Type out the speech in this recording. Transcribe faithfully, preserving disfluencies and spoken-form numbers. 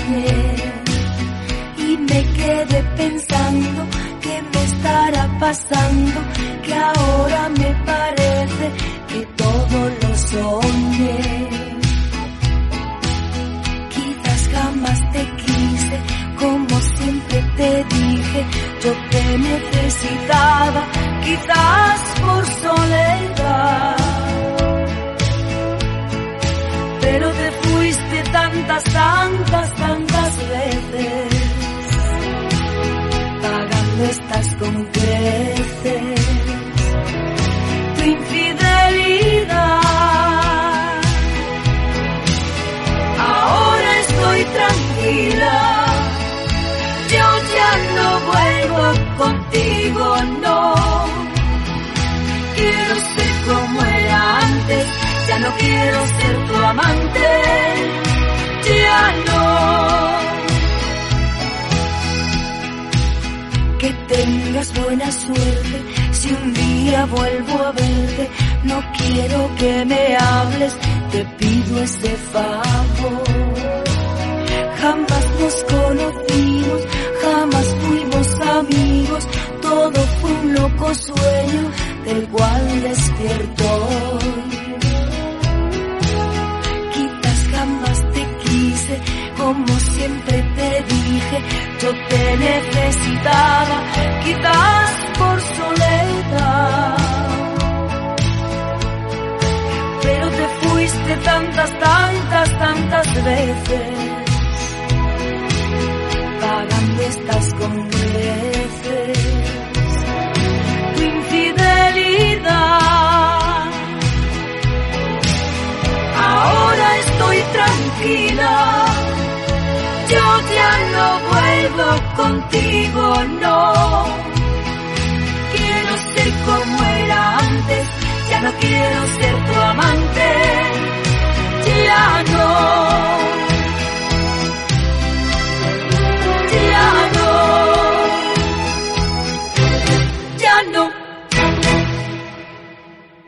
soñé y me quedé pensando que me estará pasando, que ahora me parece que todo lo soñé. Quizás jamás te quise, como siempre te dije, yo te necesitaba, quizás por soledad. Pero te fuiste tantas, tantas, tantas veces, pagando estás con creces tu infidelidad. Ahora estoy tranquila, yo ya no vuelvo contigo, no. Quiero ser como era antes, ya no quiero ser tu amante, ya no. Que tengas buena suerte, si un día vuelvo a verte, no quiero que me hables, te pido ese favor. Jamás nos conocimos, jamás fuimos amigos, todo fue un loco sueño del cual despierto hoy. Quizás jamás te quise, como siempre te dije, yo te necesitaba, quizás por soledad. Pero te fuiste tantas, tantas, tantas veces, pagando estás con creces tu infidelidad. Ahora estoy tranquila, yo ya no vuelvo contigo, no. Quiero ser como era antes, ya no quiero ser tu